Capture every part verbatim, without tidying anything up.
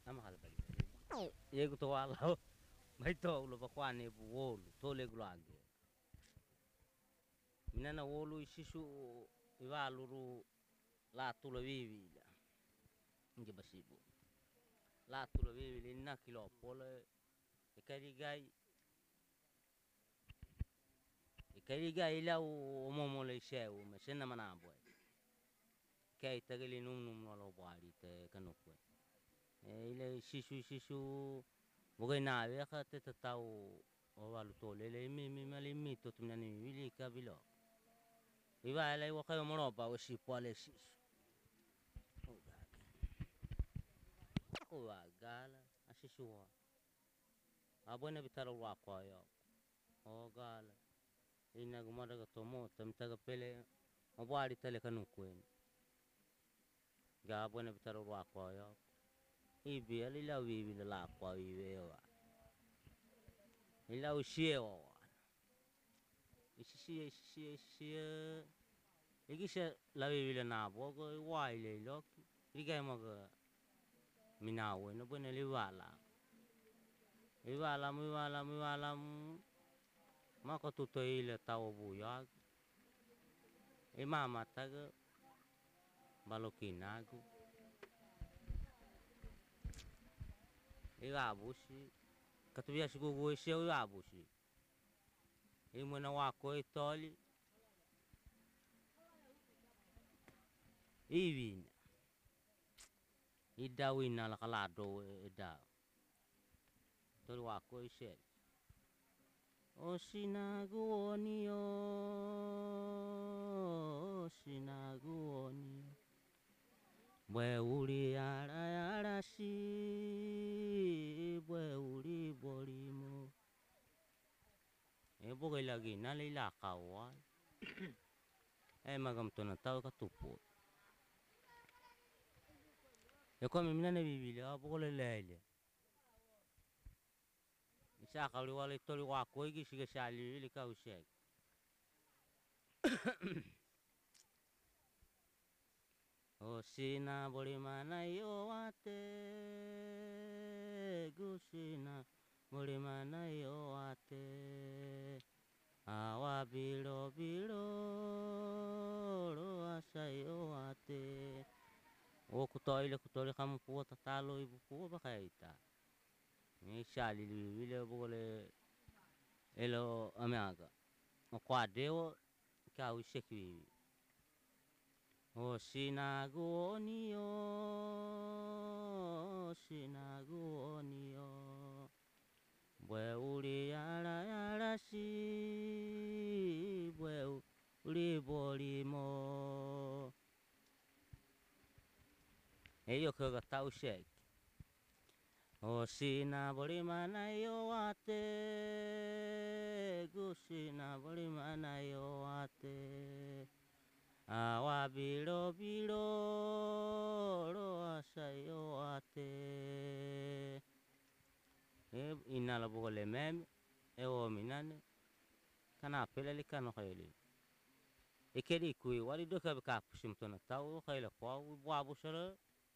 ama hada bali yego to wala mai to lo ba kwane bu wolu to le glo age minana wolu ishisu ivaluru la tulo vivi nge basibu la tulo vivi linna kilo pole e karigai e karigai la o momo le sheu me sena manabo kai tagali num num no lo bari te kanukwe e ile shisu shisu bogai na ve ka te tau o walu to le le mi mi mali mi to tumna ni wili ka bilo iwa ile wo ka mo ba o shi pole shisu ko wa gala ashisu wa abone bitaro wa ko yo o gala ina gumada ga tomo tam taga pele o bari tele kanukwe ga abone bitaro wa ko yo ibi ali la wiwi la kwa wiwi wa ila ushie wa ishishie ishishie ishishie igisha la wiwi la na bogo wa ile loki iga maga minawe no bone liwala liwala mu wala mu wala mu mako tuto ile tawo bu ya e mama taga balokinagu iga bushi katubia shigo go sheu ya bushi e mona wa ko itoli iwin idawina la kala do ida tol wa ko ishe osinaguonio osinaguonio bwe uri ara ara si bwe uri bolimo e bogai lagi na le la kawa e magam to na tau ka tupo e ko mi na ne bibili a bogole lele isa ka ri wale tori wa ko igi shiga shali li ka ushe osina bolimana yo ate gusina bolimana yo ate awa bilo bilo lo asa yo ate o kutoile kutoile kamu puota talo ibu puo bakaita ni shali vile bole elo amaga o quadeo ka usheki osinaguonio osinaguonio bwe uri ara ara si bwe uri bolimo eyo kaga tau shek osina bolimana yo ate gusina bolimana yo ate awa bilo bilo lo asa yo ate e inala bogole mem e o minane kana pele li kanu khayli e kedi kui wali do ka ka pushim to na taw khayla ko bu abu shara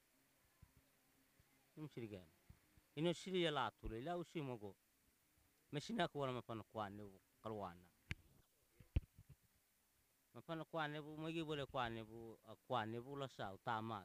imshirigam ino shiri la tule la ushimogo meshina ko wala mapano kwane kalwana mapano kwane bu magi bole kwane bu kwane bu la sa tama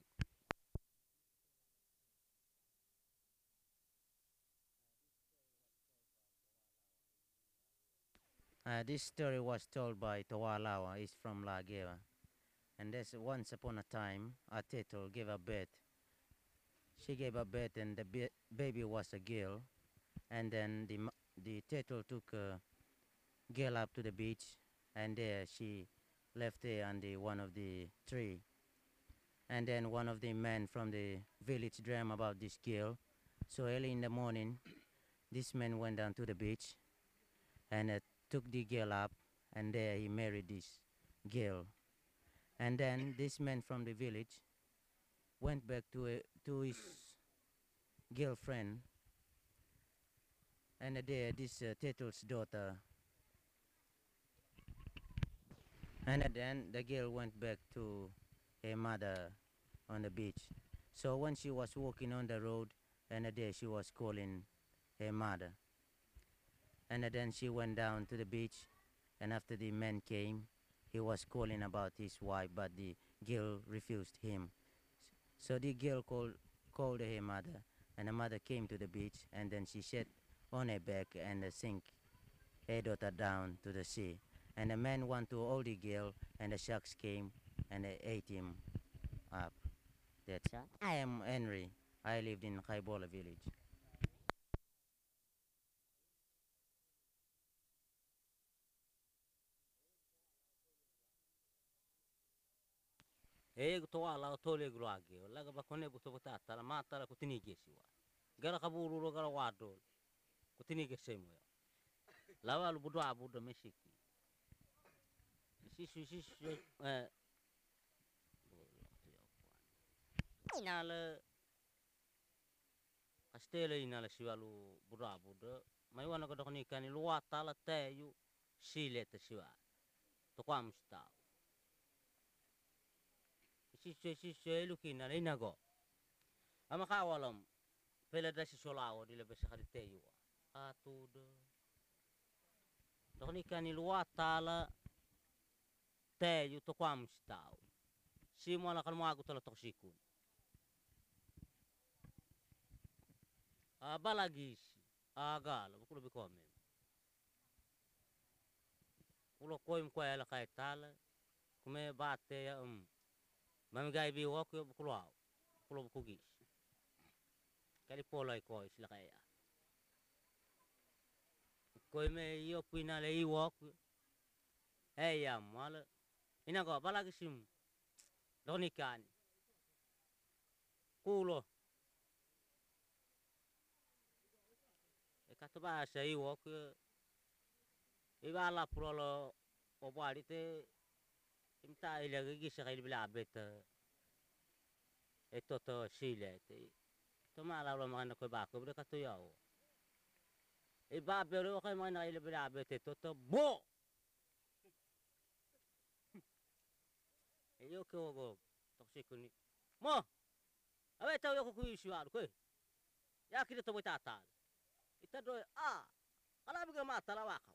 Uh, this story was told by Tawalawa, is from Lagera. And there's once upon a time, a turtle gave a birth. She gave a birth and the ba- baby was a girl. And then the, m- the turtle took a girl up to the beach and there she left her on the one of the tree. And then one of the men from the village dreamed about this girl. So early in the morning, this man went down to the beach and uh, took the girl up, and there he married this girl. And then this man from the village went back to a, to his girlfriend, and there this uh, turtle's daughter. And then the girl went back to her mother on the beach. So when she was walking on the road, and a day she was calling her mother. And then she went down to the beach, and after the man came, he was calling about his wife, but the girl refused him. So the girl called, called her mother, and the mother came to the beach, and then she sat on her back and uh, sink her daughter down to the sea. And the man went to hold the girl, and the sharks came and they ate him up. That's all. I am Henry. I lived in Kaibola village. e to ala to le gruage la ga bakone buto buta tala ma tala kutini gesi wa gara kaburu ro gara wado kutini gesi mo ya la wa lu budo abu do meshiki si si si eh ina le astele ina le siwalu budo abu do mai wana ko dokni kani lu wa tala te yu sile te siwa to kwa msta si si si si lu kina le ina go ama ka walam pele da si solawo di le besa khadi te yu atu do dokni kani lu wa tala te yu to kwa msta si mo la kalmo agu tala toksiku a balagis a gal bukulo bikome ulo koim ko ela kai tala kume bate ya um mam gai bi wok yo bukulo aw bukulo bukugis kali polai ko isla kai ya koime yo puina le i wok e ya mala ina go balagisim doni kan kulo e katba sai wok e bala prolo o balite imta ile gigi sai bila bet e toto sile te to mala lo magana ko ba ko ka to yawo e ba pero ko magana ile bila bet e toto bo e yo ko go toksikuni mo ave to yo ko kuisi walu ko ya kire to bota tal ita do a ala biga mata la waka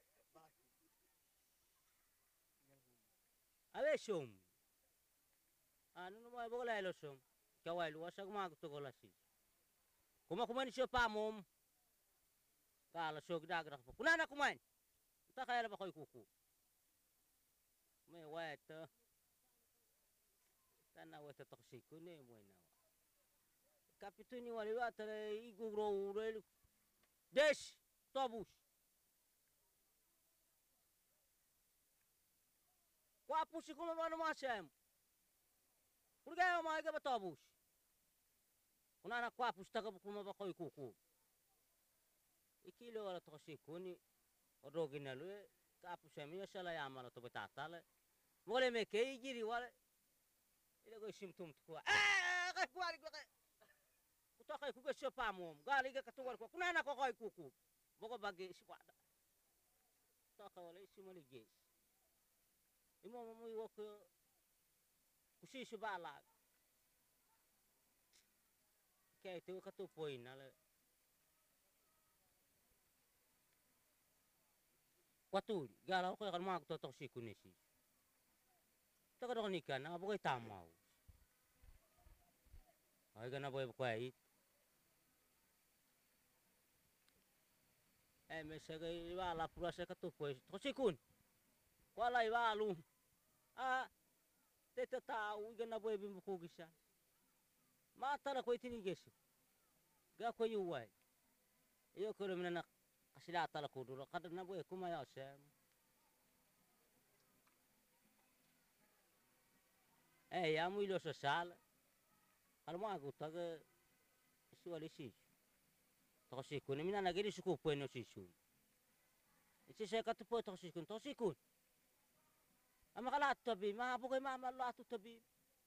ave shom anu no mai bola elo shom kawai lu wasa ma to gola si kuma kuma ni pa mom kala shok dagra kuna na kuma ta kaya ba koy kuku me weta tana weta toksiku ne mo na kapituni wali wata igugro urel des tobus kwa pusi kuma bana masem urga ma ga tobus kuna na kwa pusta ka kuma ba koy kuku ikilo wala toksiku ni odogina lu ka pusem yo sala ya mala to betatale mole me ke giri wala ile go simtum ko eh ka kwari ko kuto kay kuga sopa mom gali ga katuwar ko kuna na ko koy kuku boko bagi sikwada to ka wala simali ges imo mo yo ko kusi subala kay to ka to poin ala kwaturi gala ko kan ma ko to sikunesi to ka do ni kan na boko tamau ay gana boy ko ay eh me sega iba la pura se ka tu pues to sikun wala iba lu ah teta ta u gana boy bim ko gisa ma tara ko itini gesu ga ko yu wai yo ko re menana asila tala ko do ka na boy kuma ya sem eh ya mu ilo social al mo agu ta ga su ali si to sikun mina na geri suku po no sisu iti se ka tu po to sikun to sikun ama kala tabi ma bu ko ma ma la tu tabi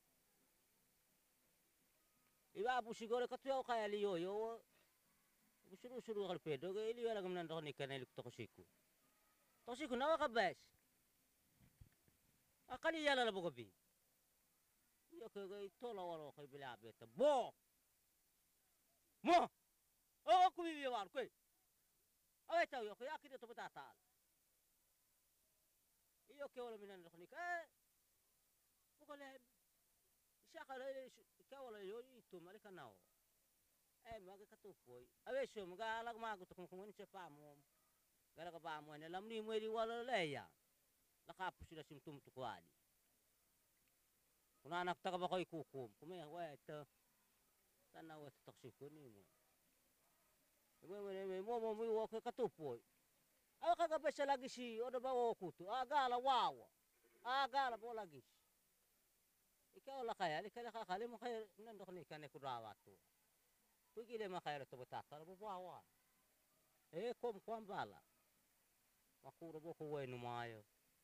iba bu sigore ka tu yo ka ali yo yo bu suru suru kal pedo ga ili wala gamnan to ni kanel to sikun to sikun na ka bes akali yala la bu ko bi yo ko ga to la wala ko bila beta bo Mo! O kumibiyawan ko eh. Away tao yo, kaya kita to batatal. Iyo ke wala minan ko ni ka. Bukolem. Isa ka le ka wala yo itu mali kanao. Eh maga katupoy. Away so mga alag mago to kung kung ni pa mo. Gara ka ba mo na lam ni mo di wala leya. Nakapos sila simptom to kwali. Kuna anak ta ka ba koy kukum. Kumaya wa ito. Tanaw ito toksiko ni mo. Mo mo mo mo mo ko katupoy. Awa kagabi siya lagi si oda ba o kuto. Agala wawa. Agala bo lagi. Ikaw la kaya, ikaw la kakali mo kaya nandok ni kane kudawa to. Pugile makaya to batata bo wawa. Eh kom kom bala. Makuro bo ko wenu mayo.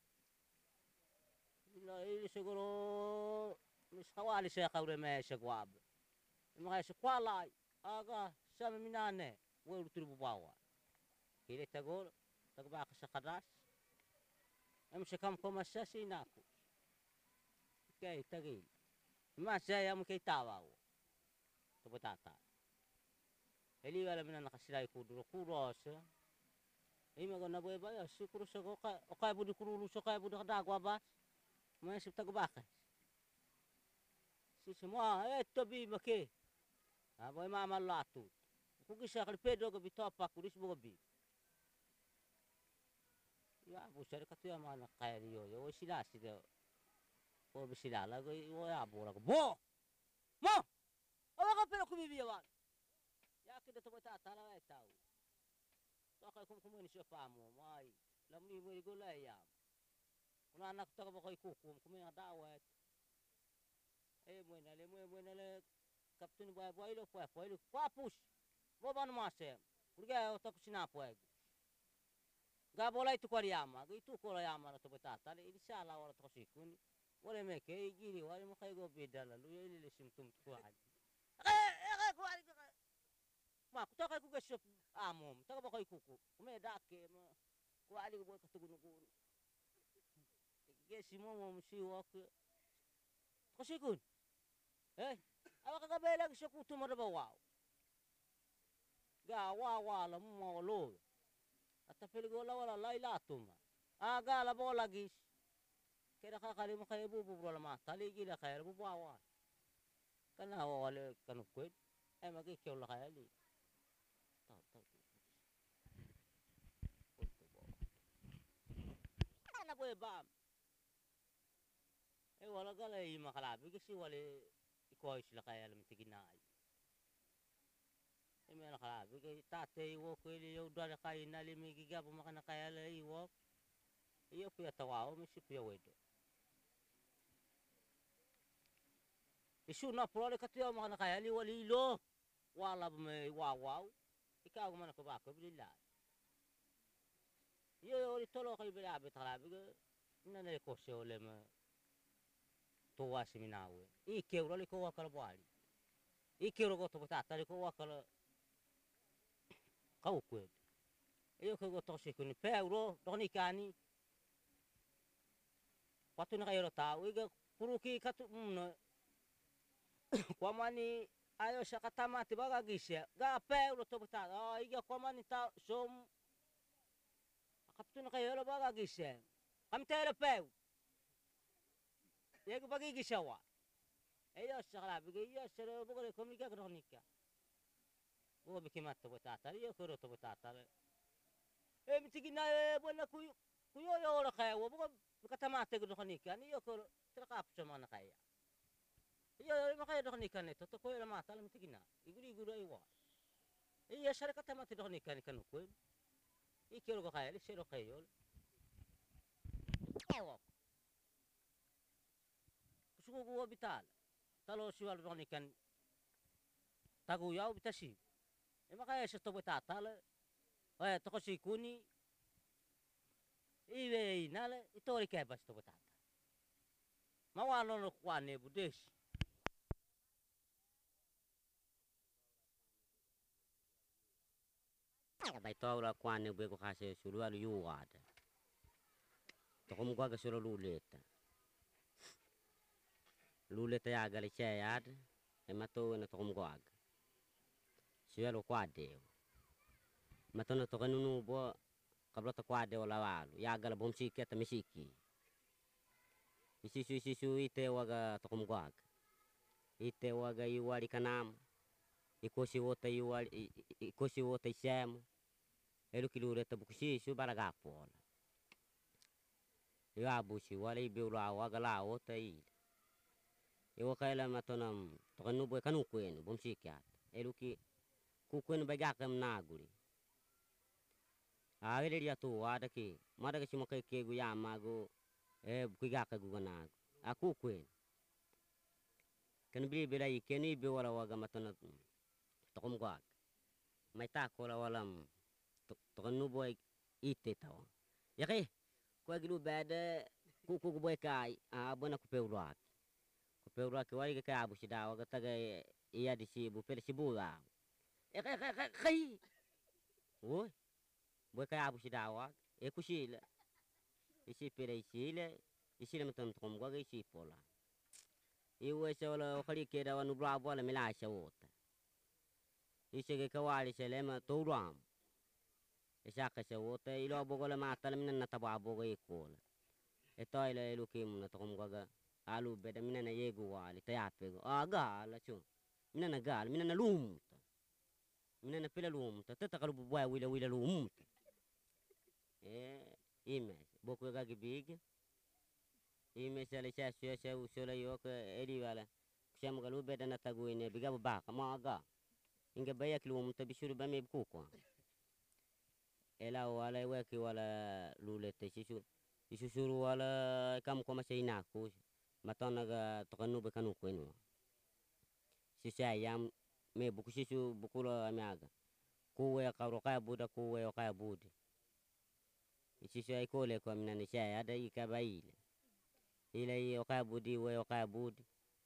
Ila ili siguro misawali siya kawre me siya gwab. Mga siya kwalay. Aga siya minane. Wala turu bo wawa. Kile tagol tagbaka sa kadas. Am siya kam komasya sinako. Kay tagil. Mas saya mo kay tawaw. To batata. Eli wala mina nakasilay ko duro kuros. Ay mago na boy ba siguro sa ko ka o kay budi kurulu sa kay budi kadagwa ba. May sip tagbaka. Si semua eh tobi make. Ah boy mama latu. Kugi sa kalpedo go bitopa kuris bo bi. Ya bu sari katu ya mana kaya yo yo sila sila. Ko bisila la go yo ya bo la go. Bo! Mo! Awa ka pero kumibiyawan. Ya kida to bata tala ay tao. To kay kum kumo ni siya pa mo. May lam ni mo go la ya. Kuna anak ta ba koy kukum kumo ya dawat. Eh mo na le mo mo na le kapten boy boy lo po po lo papus. Bo ban masem. Kurga to kusina po ay. Gabolay tu koriyama, itu koriyama na to batata, inshallah wala to sikun. Wala me ke gili wala mo kay go bidala, lu yeli le simtum tuan. Eh eh ko ari ka. Ma ko to kay ko gasop amom, ta ba kay kuku. Me dake ma ko ali go ka tugun ko. Ge simo mo si wak. Ko sikun. Eh, awa ka gabelag sa kuto mo ba wow. Ga wa wa la mo lo. At piligola wala layla tuma. Aga la bo lagis. Kaya kakali mo kaya bububro la mata. Ligi la kaya bubawa. Kana wala kanukwet. Ay magikyaw la kaya li. Tau tau. Ana boy bam. Eh wala gala i makalabi kasi wala ikoy sila kaya lam tiginay. Eme nakalabi kay tate iwo ko ili yo dala kay nali mi giga po makana kaya la iwo. Iyo pia tawao mi si pia wedo. Isu na prole katuya makana kaya li wali lo. Wala me wawaw. Ikaw man ko ba ko bilila. Iyo yo ri tolo kay bilabi talabi ko. Nana ko se ole ma. Tuwa si minawe. Ike ro li ko wakal bwali. Ike ro ko to tata li ko wakal kau kuet. Iyo ko to se kun peuro doni kani. Patu na kayo tao iga puruki katu mno. Kwa mani ayo sa katama tibaga gisya. Ga peuro to bata. Ah iga kwa mani ta som kaptu na kayo baga gisya. Kam tele peu. Yego bagi gisya wa. Iyo sa kala bigi iyo sa bugo ko mi ga kronika. Bugo bikimat to bata. Iyo ko to bata. Eh mitigi na buona kuyo kuyo yo la kaya wo bugo katamate ko kronika. Iyo ko trakap sa mana kaya. Iyo makaya kronika neto to ko la mata la mitigi na. Iguri iguri aywa. Iya sa katamate kronika ni kanukwen. Ikero ko kaya li sero kayo. Ewo. Kusuko ko bital. Talo siwal ronikan taguyaw bitasi. E makaya sa to batata la. Ay to ko sikuni. Iwe nale itori kaya bas to batata. Mawalo no kwane budes. Bai to la kwane be ko khase sulu alu yuwada. To ko mugwa ga sulu luleta. Luleta ya gali chayad e mato na to ko mugwa. Suelo quadeu. Matona to kanunu bo kablota quadeu lawalu. Yagala bomsiki ata misiki. Isisu isisu ite waga tokumgwag. Ite waga iwali kanam. Ikosi wota iwali ikosi wota isemu. Elu kilureta bukusisu baragapola. Iwabusi wala ibiula waga la wota ile. Iwa kaila matonam tokanu boy kanu kwenu bomsiki ata. Elu ki ku kwenu bagaka mnaguli. Awele dia tu wada ki mada ke simo ke gu ya mago e bukigaka gu ganago. Aku kwenu. Kan bili bila ikeni ibi wala waga matona tokumgwag. May takola walam tokanu boy ite tawa. Yaki kwa gilu bada ku ku boy kai abona ku pewrak. Ku pewrak wali ke abu sida waga taga iya di sibu pele sibula. Yaki kai kai. Woi. Boy kai abu sida wag e kusila. Isi pele isila isila matona tokumgwag isi pola. Iwe se wala wakali keda wanu brabo wala milasha wota. Isi ke kawali se lema touram. Isaka se wota ilo bogola matala minan nataba bogo ikola. Ito ila ilu kimu na tokumgwaga alu beda minan yegu wali tayapego. Ah gala chu. Minan gala minan lumta. Minan pela lumta. Teta kalu bubuaya wila wila lumta. Eh ime boku gagi big. Ime se le se se se usula yoke edi wala. Kusema kalu beda natagu ine biga baka maga. Inga baya kilumta bisuru bame bukukwa. Ela wala weki wala lulete sisu sisu suru wala kamu koma se inaku matona ga tokanu be kanu kwenu sisa yam me buku sisu bukula amiaga kuwe ka kaya buda kuwe kaya budi sisu ay kole ko minane sha ada ikabaile ile iyo kaya budi we kaya budi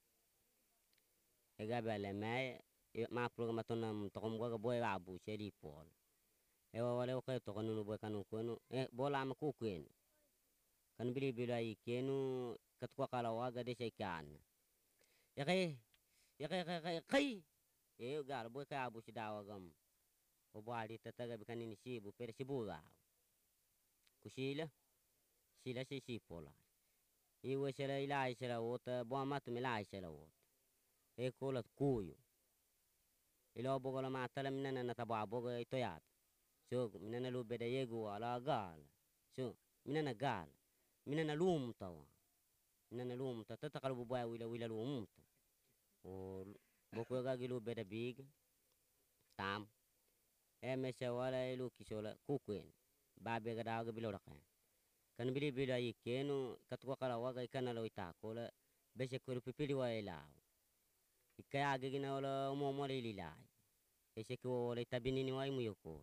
ega bale me ma programa tona tokomgwa boy abu seli pol ewa wale okay to kanu boy kanu kwenu eh bola am ku kwenu kan bili bila ikenu katkwa kala waga de sekan ya kai ya kai kai kai e gar boy ka abu sidawa gam o bali tataga bikanini sibu pere sibula kusila sila si sipola iwe sela ila sela wota bo matu mila sela wota e kola kuyu ilo bogola matala minana na taba bogo ito yat so minana lu beda yegu ala gal so minana gal minana lum tawa minana lum ta tata kalu bubuaya wila wila lum ta o boko ga gilu beda big tam e mese wala ilu kisola kukuen babe ga daga bilo raka kan bili bila ikenu katwa kala waga ikana lo itakola bese kuru pipili wa ila ikaya gina wala mo mo lilai ese ko wala tabinini wa imu yoko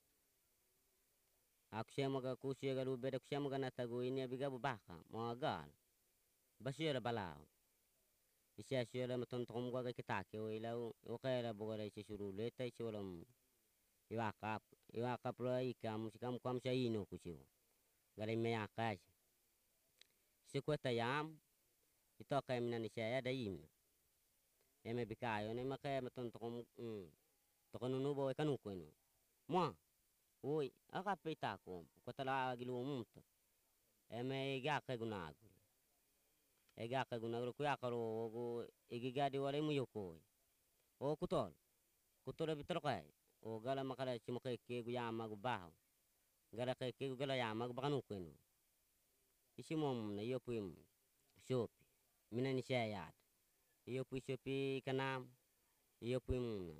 akusema ga kusiga lu beda kusema ga natago ini biga baka mo gal basira balao isia sira maton tom gwa ga kitake o ila o kaya bogora isi suru leta isi wala iwakap iwakap lo ikam sikam kam sa ino kusiu gale me akas sikweta yam ito kaya minani saya da im eme bikayo ne makaya maton tom mm tokonu nubo e kanu kwenu mo oi aka pita ko kotala gilu mumta eme ga ka gunagu e ga ka gunagu ku yakaro go igigadi wala mu yoko o kutol kutol bitro kai o gala makala chimoke ke gu yama gu baho gala ke ke gala yama gu bakanu kwenu isimom na yopim sopi minani sayad yopi sopi kanam yopim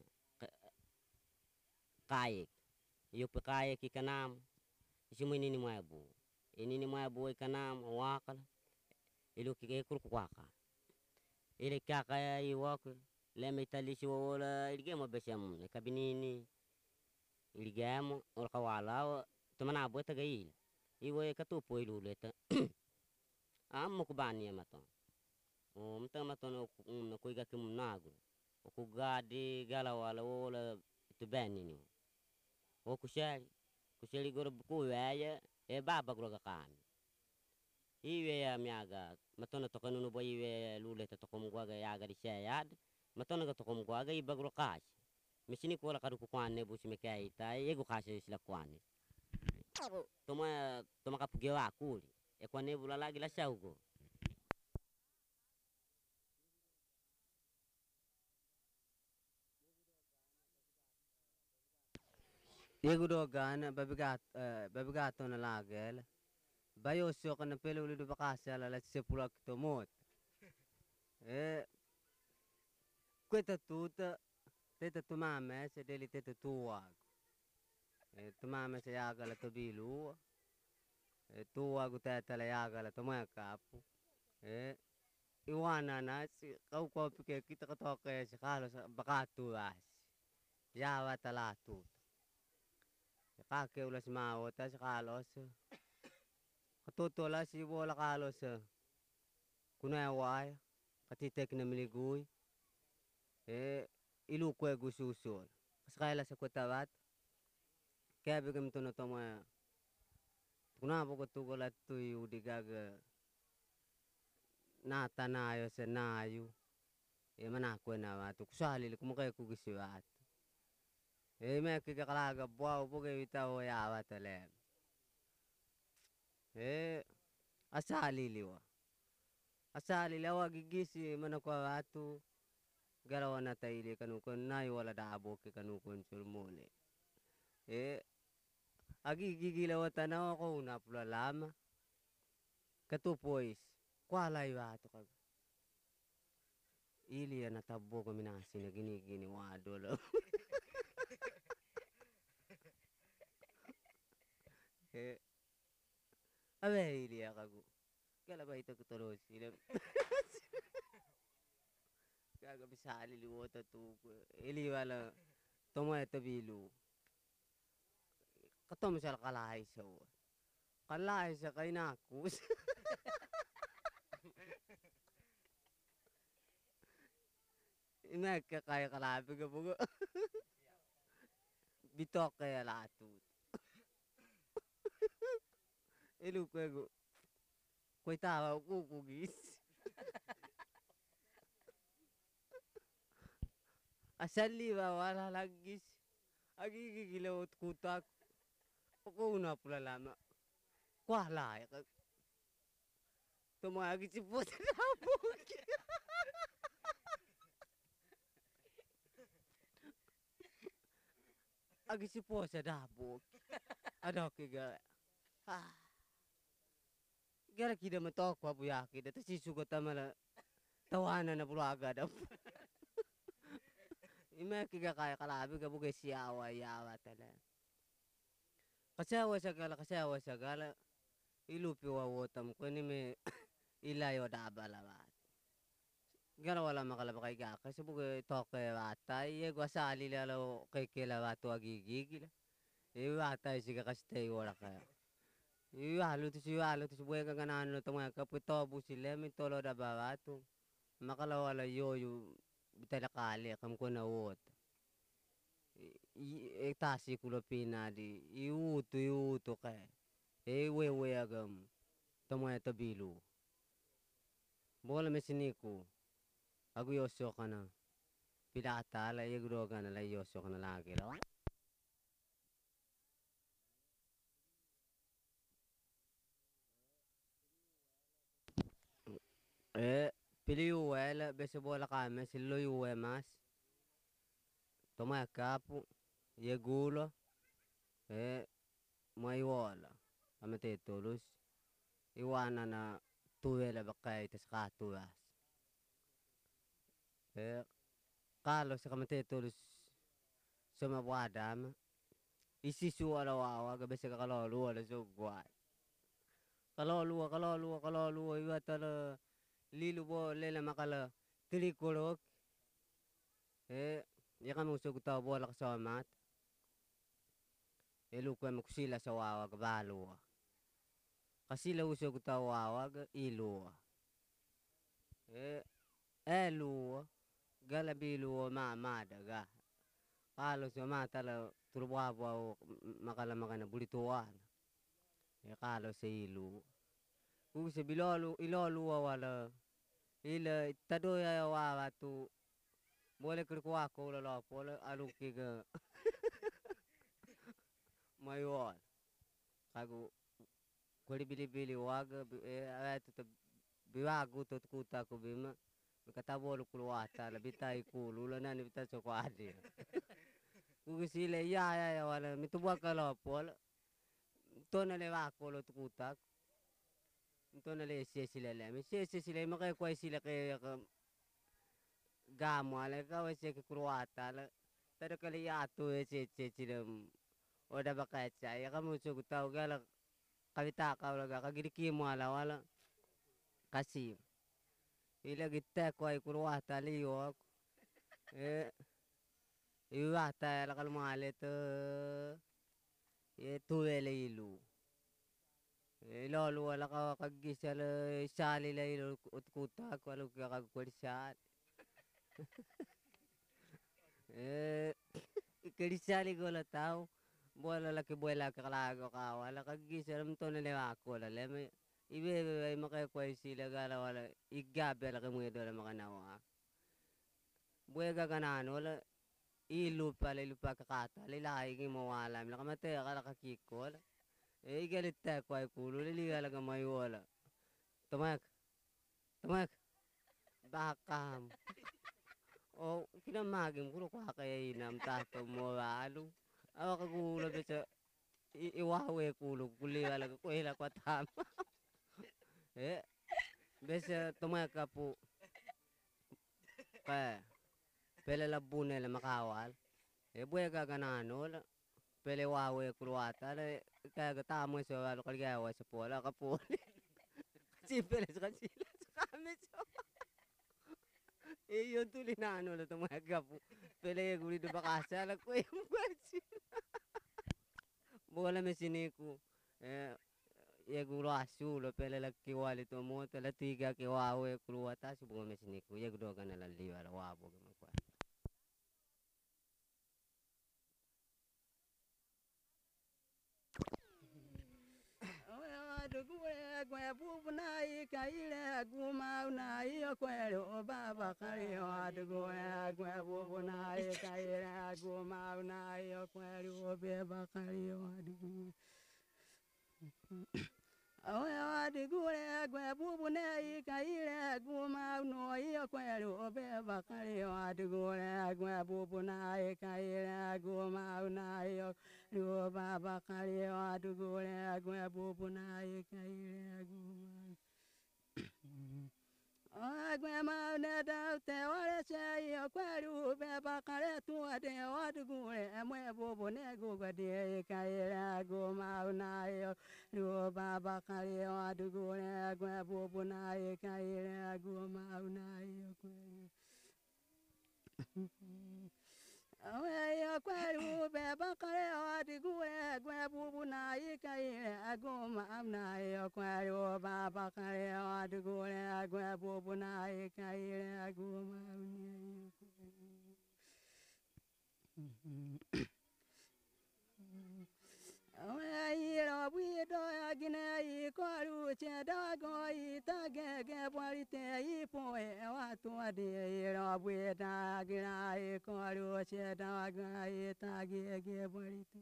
kaik yopi kaik ikanam isimu ini ni mwabu ini ni mwabu ikanam wakal ilu kike kuru kwaka ile kaka ya iwak leme talisi wala ilgemo besam ne kabinini ilgemo ol kawala tumana bota gail iwe katupo ilu leta am kubani amaton o mta maton no kuiga kim nagu ku gadi gala wala wala tubanini o kushari kushari goro ku waya e baba goro kan iwe ya miaga matona tokanu no boy iwe lule ta tokom gwaga ya ga di sayad matona ga tokom gwaga ibagro kash Mesini ko la kadu ko kwane bu sime kai ta ego khase sila kwane. Toma toma kapuge wa kuli. E kwane bula lagi la saugo. Ego do gana babigat babigato na lagel. Bayo sio kana pele uli do bakasa la la sepula kito mot. E queta tuta teta tumame se deli teta tuag. E tumame se yaga la tobilu. E tuagu teta la yaga la tomoya kapu. E iwana na si kau kau pike kita katoke si kalo sa bakatu as. Yawa talatu. Kake ulas mau ta si kalos. Katutola si bola kalos. Kuna wai katitek na miligui. E ilu kwe gususul. Kaskaila sa kutawat. Kaya bigam to na tomoya. Kuna po katugola tuy udigaga. Nata nayo sa nayo. E manakwe na watu. Kusali kumukay kugisiwat. E me kikakalaga buaw po kayo itaw yawa talem. E asali liwa. Asali liwa gigisi manakwa watu. Garawa na taili kanukon na wala dabo ki kanukon sulmune. E agi gigilawa tanaw ako na pula lama. Katupois. Kuala iwato kag. Ili na tabo kami nasi na gini-gini wadolo. Eh, abe ili akagu. Kala ba ito kutulos sila. Kaga bisali liwota tu. Ili wala tomo ito bilu. Katom sa kalahai sa. Kalahai sa kay nakus. Inak kaya kalabi ka bugo. Bitok kaya latut. Ilu ko ego. Ko'y tawa ko kugis. Asali ba wala lagis. Agigigilaw at kutak. Ako na pula lama. Kuala ya kag. Tumagi si po sa labog. Agi si po sa dabog. Ano kiga. Ah. Gara kida matok pa buyaki. Dito si sugot mala. Tawanan na pula agad. Ima kiga kaya kalabi ka bugay siyawa yawa tala. Kasawa sagala kasawa sagala. Ilupi wawotam ko ni me ilayo dabalawat. Gara wala makalaba kay gaka. Kasi bugay toke watay. Ye gwasali lalo kay kilawato agigigil. E watay siga kastay wala kaya. Iwalo to si walo to si buhay ka ganano to mga kapitobo sila. May tolo da bawato. Makalawala yoyo. Bitalakali kam ko na wot. E tasi kulo pinadi. Iuto iuto kay. E wewe agam. Tomoy tabilu. Bola mesiniku. Agu yosyo ka na. Pilata la yegro ka na la yosyo ka na lagi. Eh, piliuwela bese bola kame silo yuwe mas. Toma kapu. Yegulo. Eh, maiwola. Amate tulus. Iwana na tuwela bakay tas katuwas. Eh, kalo sa kamate tulus sa mabwadam. Isisu ala wawa gabese ka kalolu ala sugwat. Kalolu kalolu kalolu iwatala lilu bo lela makala tilikulok. Eh, yaka musog tao bola ka sa mat. Elu ko makusila sa wawa gabaluwa. Kasila usog tao wawa iluwa. Eh, elu galabilu mamada ga. Kalo sa matala turbuabo makala makana bulituan. E kalo sa ilu. Kung sa bilolu ilolu wala ila tadoya wawa tu Boleh kerja aku lah, boleh alu kiga mayol. Kagu kuli bili bili waga eh tu biwagu tu kuta ku bima. Kata bolu keluar la bitai kulu la nani bita sokwadi. Kugi sile ya ya ya wala mitu bakala pol. Tona le wakolo tu kuta. Tona le sie sile le. Mi sie sie sile makai kwai sile ke gamu ala ka wese ke kurwata la tada kali ya tu ese ese sile oda bakai cha ya kamu suku tau gala kawita ka wala ka gidi kimu ala wala kasih ila gitta kwai kurwata li yo eh iwata la kal male to e tu ele ilu e lolu wala ka kagisal sali la ilu utkuta ko alu ka kagkursal eh kirisali ko la tao bola la ke bola ka lago ka wala kagisal mo to na le ako la le me ibe ibe makai kwai sila gala wala igabe la ke mo do la makanawa buega ganano la ilu pala ilu pa kakata lila igi mo wala la kamate kala kakikol e galit ta kwai kulu lili gala ka mayola tomak tomak bakam o kinamagim kulo kwa kaya inam tato mo alu awa ka kulo besa iwawe kulo kuli gala ka kuela kwa tam eh besa tomak kapu ka pele la bune la makawal e buega ganano la pele wawe kurwata la kaga tamo so alo kalgawa sa pola ka poli si pele sa sila sa kami so e yun tulinano la tumaga po pele guli do bakasa la ko yung kwarsi bola me siniku eh ye gulo asulo pele la kiwali to mo la tiga ke wawe kurwata si bola me siniku ye gudo ganala liwa la wabo gama Dugwe gwe bubuna ika ile guma una iyo kwere o baba kari o dugwe gwe bubuna ika ile guma una iyo kwere o baba kari o dugwe Awe wa dugwe gwe bubuna ika ile guma una iyo kwere o baba kari o dugwe gwe bubuna ika ile guma una iyo Rio baba kari o dugwe gwe bubuna ika ile guma Agwe ma ne da te ore se yo kwaru be ba kare tu de o dugwe mwe bobo ne go ga de ka ile guma una yo Rio baba kari o dugwe gwe bobo na ika ile guma una yo kwaru Awe yo kwaru be bakare o digure gwe bubu na ikaye agoma amna yo kwaru ba bakare o digure gwe bubu na ikaye agoma amna Awe iro bwido agine i kwaru che dago i tage ge bwarite i poe watu ade iro bwido agina i kwaru che dago i tage ge bwarite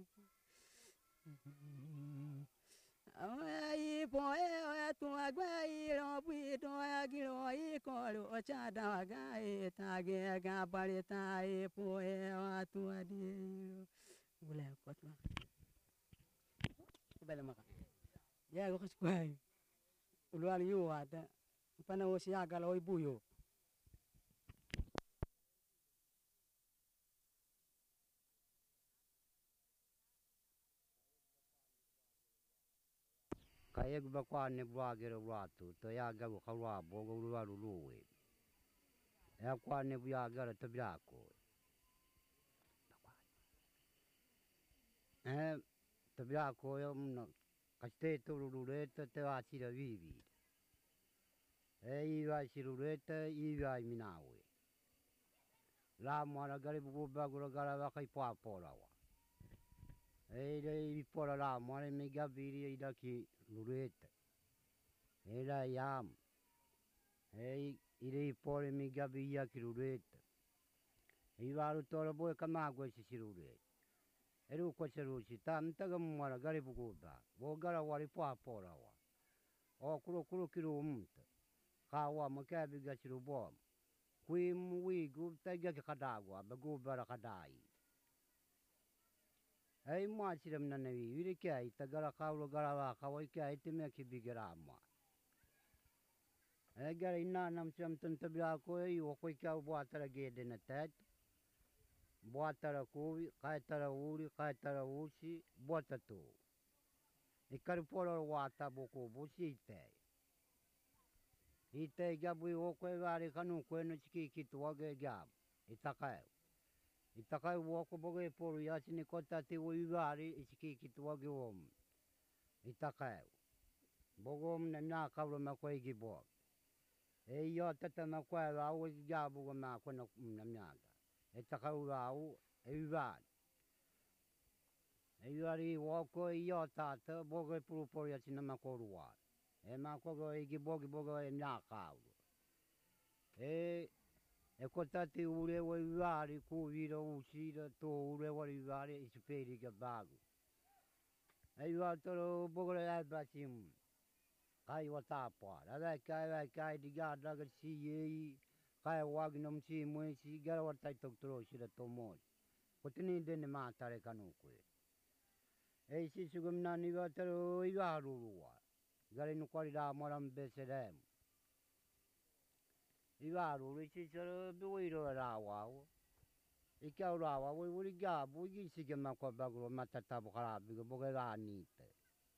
Awe i poe watu agwe iro bwido agiro i kwaru che dago i tage ge bwarite i poe watu ade iro Ule kwatu bela maka ya go khskwai ulwal yu ada pana o sia galo ibuyo Kaya ba kwa ne bwa gero watu to ya ga go khalwa bo go lwa luwe ya kwa ne bwa gara to byako eh to byako yo mno kaste to luwe to te wa si la vivi e i wa si luwe te i wa minawe la mo na gari bu ba go gara ba kai pa po la wa e le i po la mo ne mi ga biri i da ki luwe te Era yam. Ei, irei pore mi gabi ia ki rureta. Iwaru tolo boy kamagwe sisirure. Eru kwa serusi ta mtaga mwara gari buguba. Wo gara wari po apora wa. O kuro kuro kiru mta. Kawa makabi gasiru bom. Kui mwigu taiga kadagwa baguba ra kadai. Ei mwasira mnanawi wiri kia itagara kaulo gara wa kawai kia itime kibigera mwa. Ei gara ina namsiam tuntabia ko ei wakoi kia buatara gede na tet. Buatara kuvi, kaitara uri, kaitara usi, buatatu. Ikaripora wata boku busi ite. Ite gabu wakoi vari kanu kwenu chiki kitu wage gab. Itakai. Itakai wako boge poru yasi ni kota ti wivari ichiki kitu wage om. Itakai. Bogom na na kablo makwai gibo. E yo tata makwai la awo gabu go makwa na mnamyaga. Itakai urau e wivari. E wivari wako iyo tata boge poru poru yasi na makoru wa. E makwa go e gibo gibo go e nyakau. E e kotati ure wa wivari kuvira usira to ure wa wivari isiperi ga bagu. E wivari toro bogore ya basim. Kai wa tapwa. Ala kai wa kai diga daga si ye. Kai wagnum si mwesi gara wa tai toktoro sira tomos. Kutini dene matare kanukwe. E si sugum nani wa toro wivari uruwa. Gara nukwari da moram beserem. Iwaru isi soro biwiro rawa. Ika rawa we wuri gabu igi sige makwa bagro matatabu kharabi go boge ranite.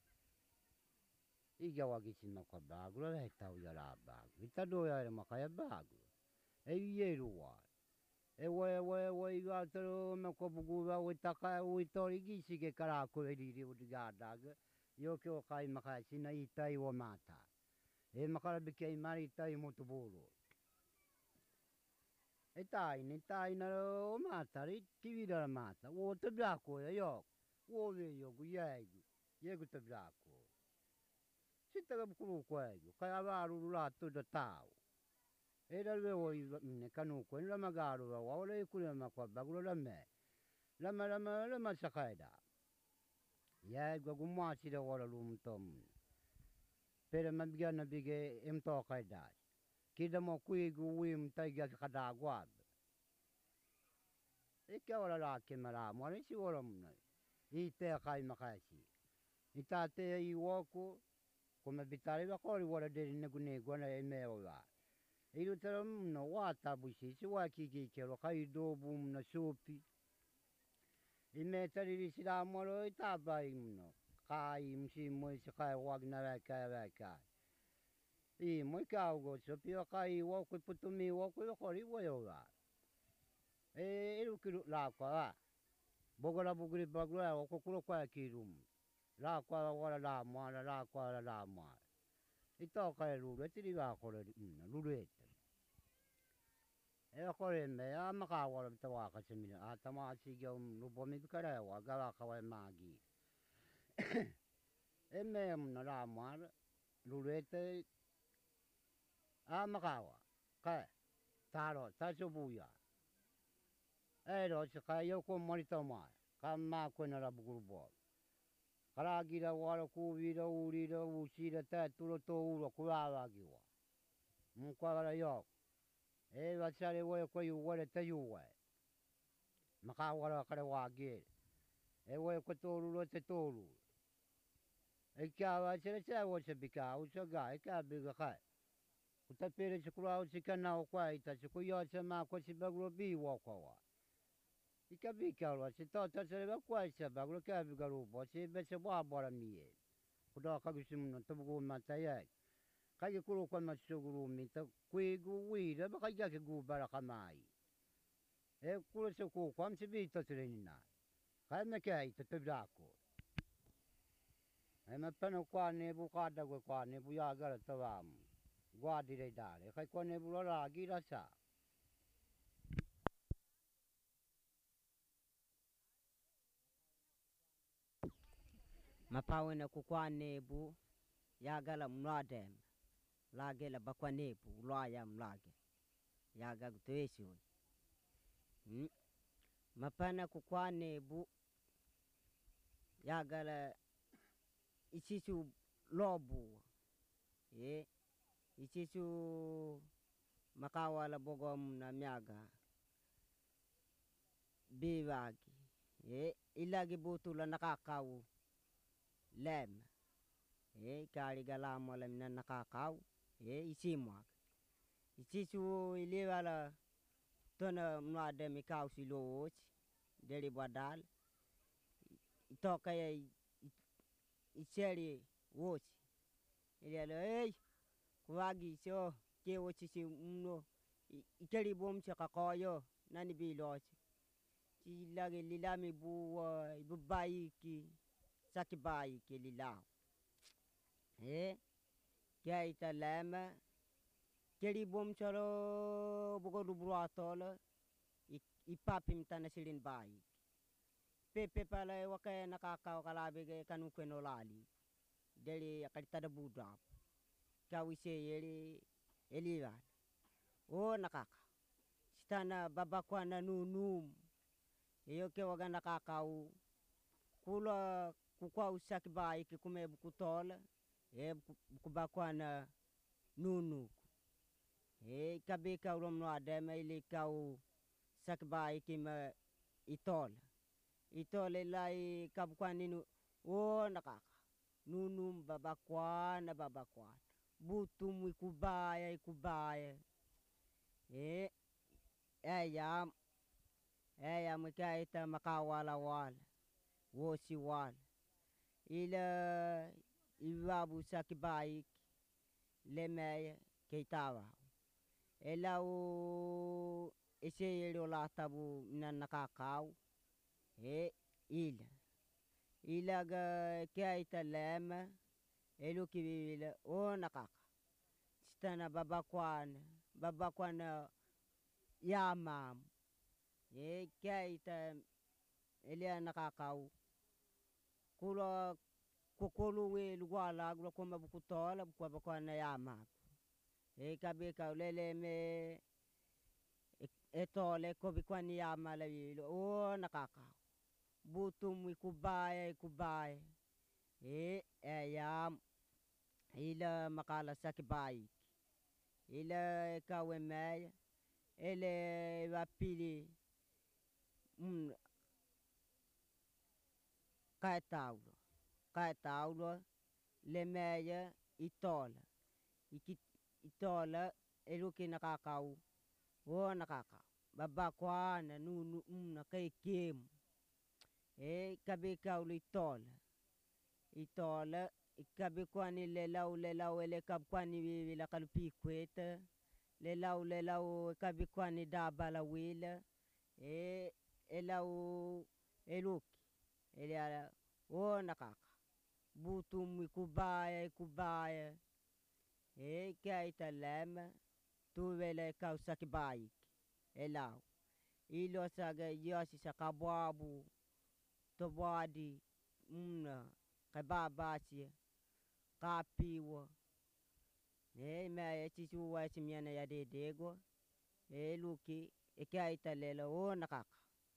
Iga wagisi makwa bagro heta uya rabagu. Ita doya ere makaya bagu. E yeruwa. E we we we iwa toro makwa bugura we taka we tori igi sige karako eriri udi gadaga. Yoke o kai makaya sina ita iwa mata. E makara bike imari ita imutuburu. Itai ni tai na o mata ri kivira mata o te brako ya yo o ve yo gu yegu yegu te brako sita ga bukuru ko yegu kai avaru la to da tau era le o ne kanu ko la magaru wa o le ku le makwa baguro la me la ma la ma la ma sakaida yegu gu ma si da wala lum tom pere ma bigana bige em to kaida kida mo kuigu wim taiga kadagwa. Ika wala la kemara mwari si wala mna. Ite kai makasi. Ita te i woko kuma bitari wa kori wala deri negu negu na eme ola. Iru tera mna wata busi si waki ki kero kai dobu mna sopi. Ime tariri sila mwaro ita bai mna. Kai msi mwe si kai wagna raka raka. I mwe ka ugo sopi wa kai woko putumi woko wa kori woyola. E iru kiru la kwa bogora bugri bagura o kokuro kwa kirum la kwa wala la mala la kwa la mala ito ka lulu tiri ba ko lulu ete e ko le me a ma ka wala to wa ka semi a tama si ge um lu bomi bikara wa ga ka wa magi e me na la mala lulu ete a ma ka wa ka taro ta so buya. Ero se kai yo ko morito mai kama ko na la bugurbo kala gira wala ku vira urira usira ta tulo to uro ku ala giwa mu kwa la yo e va sale wo ko yu wala ta yu wa maka wala kare wa ge e wo ko to uro te to uro e kya va sele se wo se bika u so ga e ka bi ga kai uta pere se kula u se kana o kwa ita se ku yo se ma ko si bagro bi wo ko wa. Ika bikalo si tota se va kwa se baglo ka bigalu bo si be se bo abora mie kuda ka gisim no to bu mata ya ka ge kulu kwa ma suguru mi ta kuigu wi da ba ka ga ke gu bara kamai e kulu se ku kwa msi bi to trenina ka me ka ita te brako e ma pano kwa ne bu ka da kwa ne bu ya ga ta vam gua di dai dare ka kwa ne bu la gi ra sa. Mapawe na kukwa nebu ya gala mladem lage la bakwa nebu ulaya mlage ya gagu tuesi hui Mm. Mapana kukwane bu yagala isisu lobu e isisu makawala bogom na miaga biwagi e ilagi butula nakakaw lem e kari galamo lem na nakakaw e isimwag isisu iliwala tona mnade mikaw siloch deri badal itoka ya iseri wochi ilialo hey kuwagi so ke wochi si mno ikeri bom sa kakoyo nani biloch si lagi lilami buwa ibubayiki saki bayiki lilaw e kya ita lema keri bom salo bugo dubruatola ipapim tana silin bayi pepe pala waka nakakaw kalabige kanukweno lali deli akalitada budap kawise yeri eliwan o nakaka sitana babakwa na nunum iyo ke waga nakakaw kula kukwa usaki bayi kikume bukutola e bukubakwa na nunuk e kabika urom no adema ili kaw sakbayi kima itola itola lai kabukwa ninu o nakaka nunum babakwa na babakwa butum ikubaya ikubaya e ayam ayam kaita makawala wala wosi wala ila iwabu sakibaik lemaya keitawa elau eseyelo latabu na nakakaw e ila ilaga kaita lema elu kibila o nakaka sitana babakwana babakwana yamam e kaita elia nakakaw kula kokolu we lugwala gula koma bukutola bukwa bakwana yamam e kabika ulele me etole kobikwani yamala wilo o nakaka butum ikubaya ikubaya e ayam ila makala sakibaik ila kawe maya ele wapili mm kaitaulo kaitaulo le maya itola ikit itola eluki nakakaw o nakaka babakwa na nunu na kay kim e kabikaw itola itola ikabikwa ni lelaw lelaw ele kabkwa ni wila kalupikweta lelaw lelaw kabikwa ni dabala wila e elaw eluki ele o nakaka butum ikubaya ikubaya e kaita lema tuwele kau sakibaik elaw ilo saga yosi sakababu tobadi mna kababasi kapiwa e me chichu wa chimiana ya dedego e luki e kaita lela o nakaka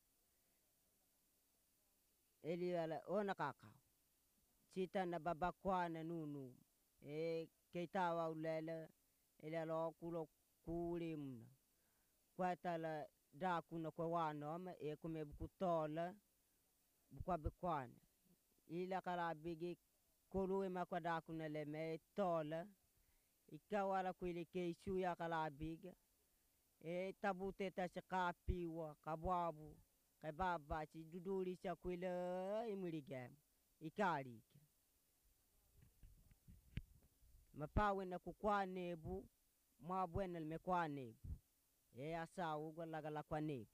eliala o nakaka sita na babakwa na nunu e keitawa ulela ila lo kulo kulimna kwatala dakuna kwa wanoma e kume bukutola bukwa bikwana ila kala bigi kulu ima kwa dakuna leme tola ikawala kwili keishu ya kala biga e tabute ta kapiwa kabwabu kababa chi duduri cha kwila imurigam ikari mapawe na kukwanebu mwabwena limekwanebu e asau gwalagala kwa nebu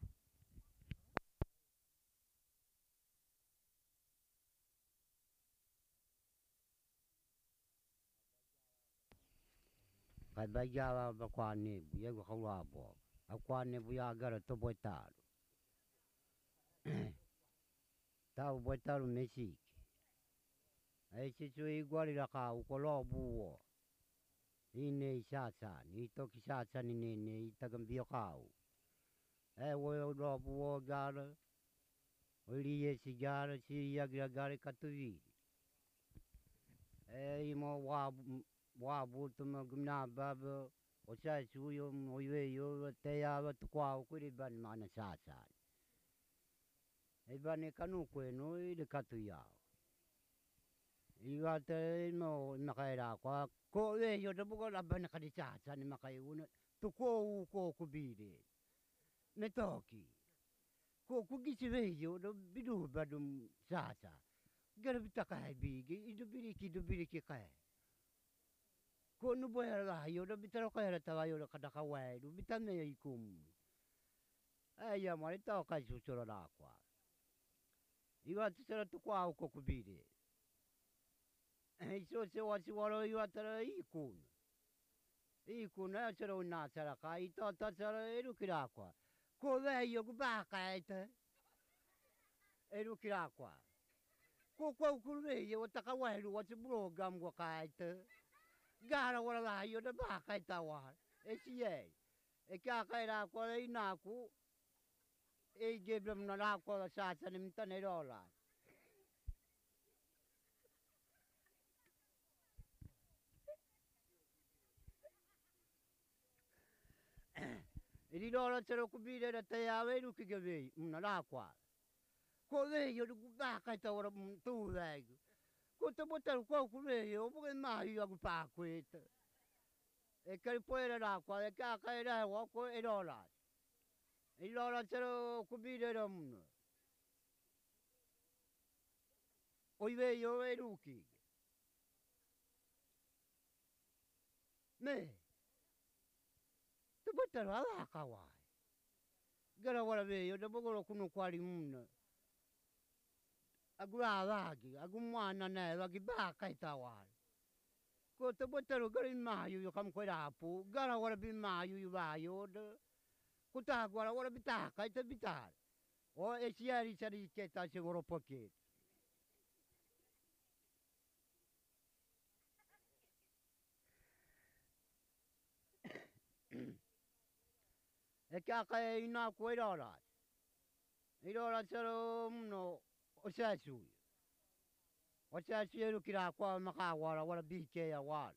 kabajawa bakwanebu yego kawabo akwanebu ya gara to boitalo tau boitalo mesiki ai chichu igwali la ka ukolobu ine isasa ni toki sasa ni nene itagambio kau e o e ro po gara o li e si gara si ya gira gara katui e i mo wa wa bu tu mo gna ba ba o sa su yo mo ye yo te ya ba tu kwa ku ri ban ma na sa sa e ba ne kanu ku no i de katui ya i ga te no na ka ra kwa ko e yo de bu ko la ban ka di sa sa ni ma ka u tu ko u ko ku bi de me toki ko ku gi si ve yo do bi du ba dum sa sa gara bi ta ka bi gi i do bi ki do bi ki ka ko nu bo la yo do bi ta ka ra ta yo ka da ka wa do bi ta me i kum e ya ma ta ka su su ra kwa i va ti sera tu kwa ko ku bi de e so se wa si wa ro i va ta i kun i kun e sera una sera ka i ta ta sera e ru ki ra kwa ko ve yo ku ba ka e te e ru ki ra kwa ko ko ku ve yo ta ka wa ru wa si bro gam ko ka e te gara wa la yo de ba ka ta wa e si e e ka ka ra kwa i na ku e ge blam na ra kwa sa sa ni ta ne ro la e di ro la sera ku bi de te ya ve ru ki ge ve na ra kwa ko ve yo ku ba ka ta wa tu ve ko te botar ko ku ve yo po ma yo ku pa ku e te e ka po era ra kwa e ka ka era wa ko e ro la e ro la sera ku bi de rom o ve yo e ru ki me te botar wa ka wa gara wa ve yo de bo ko ku kwari mun agura vagi agumwana ne vagi ba kai tawal ko te botaru gari ma yu yu kam ko rapu gara wala bi ma yu yu va yo de ko ta gwara wala bi ta kai te bitar o e siari sari ke ta se goro poke e ka ka ina ko ira ira sero no o sa su o sa siero kira kwa maka wala wala bi ke ya wala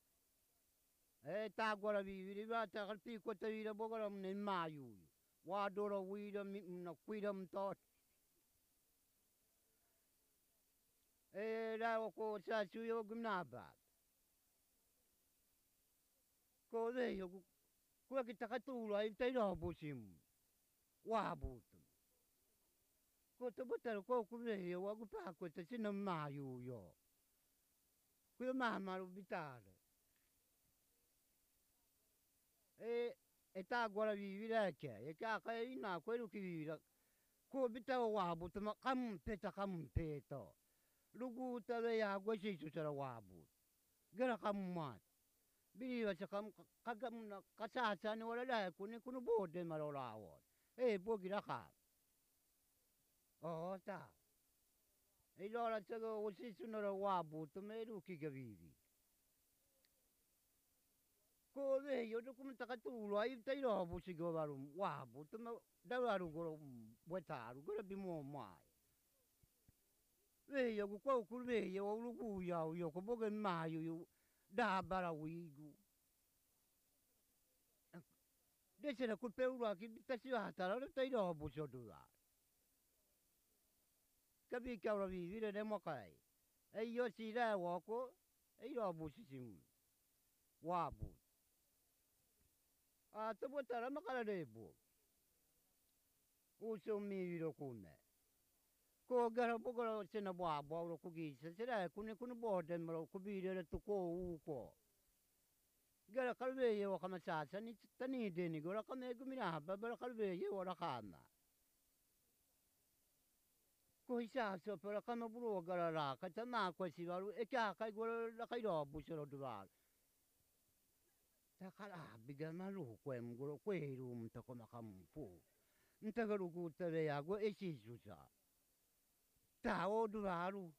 e ta gwara vi vi va ta kalpi ko te ira bogara ne ma yu wa doro wi da mi na kwidam to e ra ko sa su yo gumna ba ko de yo ko ki ta ka tu la i te ro bu sim wa bu tu ko te botar ko ku de yo wa ku pa ko te sin ma yu yo ku ma ma ru bitale e e ta gwara vi vi ra ke e ka ka ina ko ru ki vi ra ko bita wa bu tu ma kam pe ta kam pe to lugu ta le ya go si su ra wa bu gara kam ma bi wa sa kam ka kam na ka sa sa ni wala la ku ni ku no bo de ma ro la wo e bo gi ra ka o ta e lo la sa go si su no ra wa bu tu me ru ki ga vi vi ko ve yo do kum ta ka tu lo ai tai ro bu si go ba ru wa bu tu ma da wa ru go bo ta ru go bi mo mai ve yo ku ko ku ve yo lu ku ya yo ko bo ge ma yo yo da bara wi gu de se na ku pe u ki ta si ha ta ro tai ro bu so du la ka bi ka ro vi vi de mo kai e yo si ra wo ko e ro bu si sim wa bu a te bo ta ra ma ka re bu u so mi vi ro ku me ko gara bo gara se na bo bo ro ku gi se se ra ku ne ku no bo de mo ku bi de tu ko u ko gara kalve ye wa kama sa sa ni tani de ni gora kama gu mina ba ba kalve ye wa kama ko isa so pero kama buru gara ra ka ta ma ko si waru e ka ka gora la ka ro bu se ro du va ta kala biga malu ko em goro ko e ru mta ko ma kam pu nta garu ku ta ve ya go e si su sa ta o du varu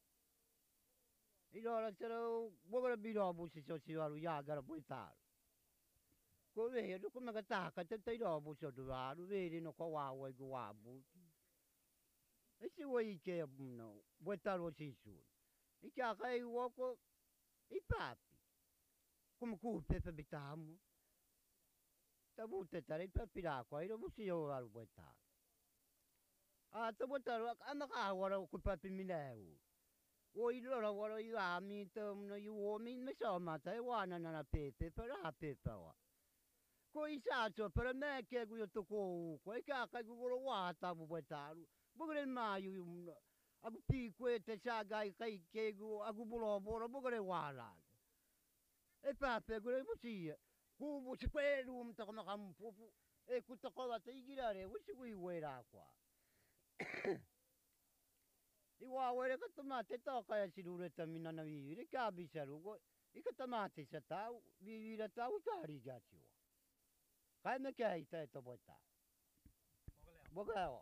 i ro la sero bo gara bi ro bu si so si waru ya gara bu ta ko ve do ko maga ta ka te te do bu so do va do ve no ko wa wa go wa bu e si wo i ke no bo ta ro si su i ka ka i wo ko i papi come ku pe pe bitamu ta bu te tare pe pira ko i ro bu si yo al bo ta a te bo ta ro a ma ka wa ro ku papi mi ne u o i lo wa ro i a mi te no i wo mi me so ma te wa na na pe pe pe ra pe pe wa ko i sa so per me che gu to ko ko e ka ka gu ro wa ta bu bo ta ru bu gre ma yu agu pi que te sa gai kai ke gu agu bulo boro bu gre wa la e pa pe gu bu si ku bu si que ru m ta ma kam pu pu e ku to ko la te i girare u si gu we ra qua i wa we ka to ma te to ka si ru re ta mi na na vi re ka bi sa ru go i ka to ma te sa ta vi vi ra ta u ka ri ga ti wa kai me ke ai te to bo ta bo ga o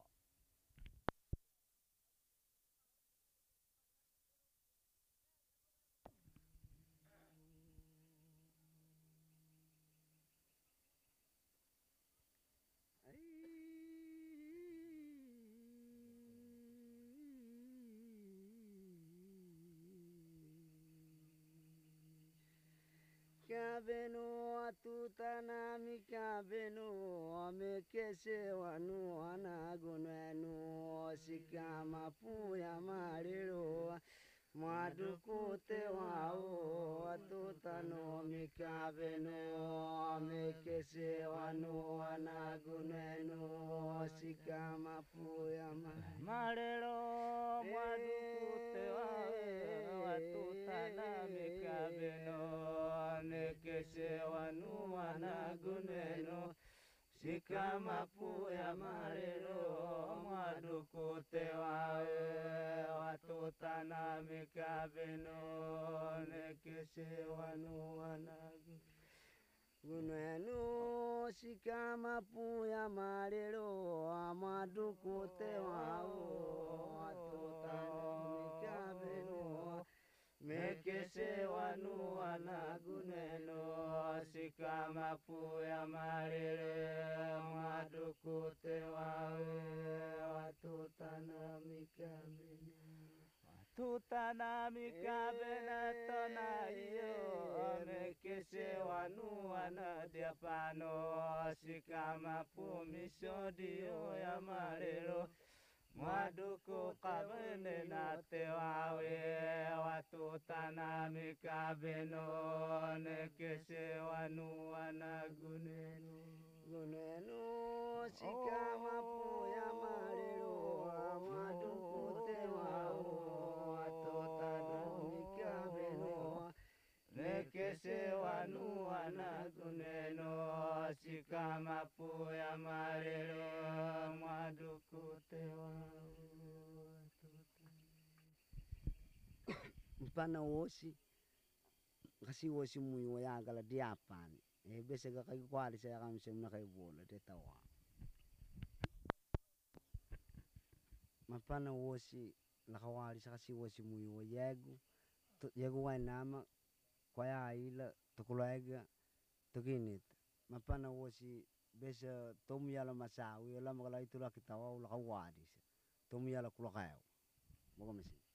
Cabeno a tutta nami cabeno me che se wanu anagunenu si chiama puya mariro maduku te wao a tutta nomi cabeno me che se wanu anagunenu si chiama puya Marero maduku te wa tuta na mi kabeno ne ke se wanu anaguneno sikama puya marero maduku te wa tuta na mi kabeno ne ke se wanu anaguneno Gunenu si chiama puya marero amaduku te wao atutano mi cabeno me ke se wanu anaguneno sikama puya marere maduku te wa tutana mi kabeno tutana mi kabena tona iyo me ke se wanu anadia pano sikama pu misodio ya marero Maduku kabene na te wawe watu tanami kabeno ne kese wanu anagunenu Gunenu si chiama puya marero amaduku te wao atutano mi cabeno ne kese wanu anagunenu sikama puya marero maduku te Mpana wosi kasi wosi mui wo ya gala diapani e bese ga kai kwali sa kam sem na kai bola te tawa mapana wosi la kawali sa kasi wosi mui wo yegu to yegu wa nama kwa ya ila to kulega to kinit mapana wosi bese tom yala masawi la magala itu la kitawa la kawadi tom yala kulakau mo mesi